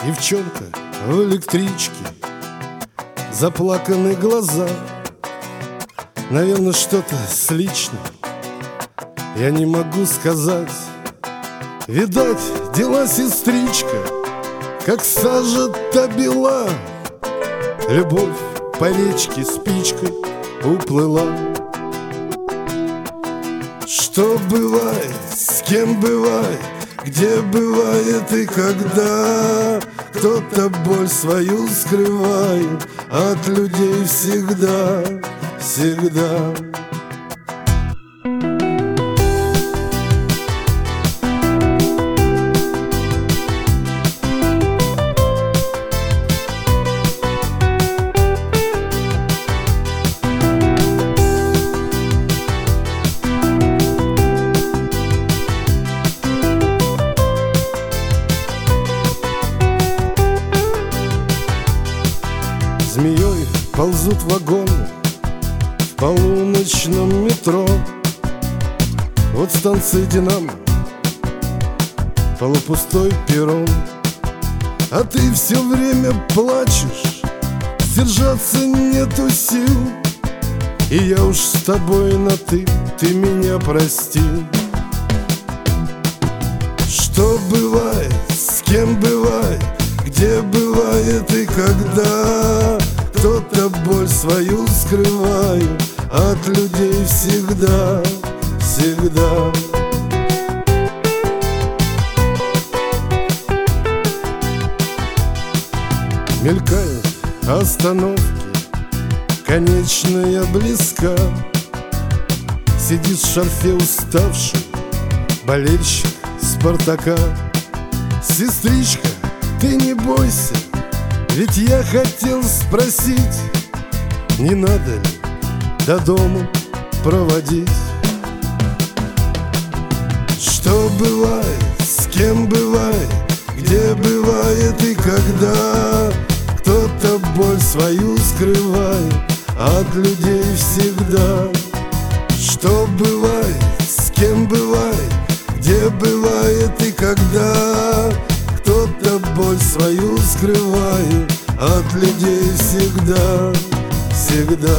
Девчонка в электричке, заплаканы глаза. Наверное, что-то с личным я не могу сказать. Видать, дела, сестричка, как сажа-то бела. Любовь по речке спичкой уплыла. Что бывает, с кем бывает, где бывает и когда кто-то боль свою скрывает от людей всегда, всегда. Змеей ползут вагоны в полуночном метро. Вот станция «Динамо», полупустой перрон. А ты все время плачешь, сдержаться нету сил. И я уж с тобой на «ты», ты меня прости. Что бывает, с кем бывает, где бывает и когда кто-то боль свою скрывает от людей всегда, всегда. Мелькают остановки, конечная близка. Сидит в шарфе уставший болельщик «Спартака». Сестричка, ты не бойся, ведь я хотел спросить, не надо ли до дому проводить. Что бывает, с кем бывает, где бывает и когда кто-то боль свою скрывает от людей всегда. Что бывает, с кем бывает, где бывает и когда кто-то боль свою скрывает от людей всегда, всегда.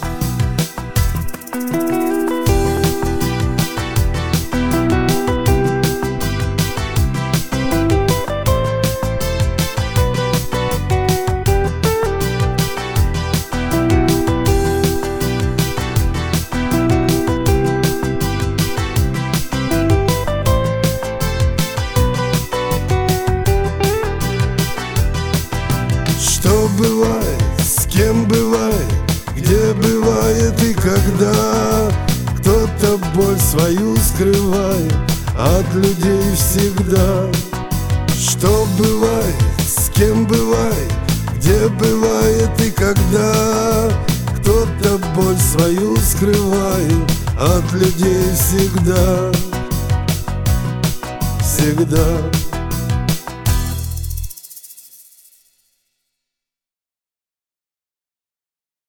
Что бывает, с кем бывает, где бывает и когда кто-то боль свою скрывает от людей всегда. Что бывает, с кем бывает, где бывает и когда кто-то боль свою скрывает от людей всегда, всегда.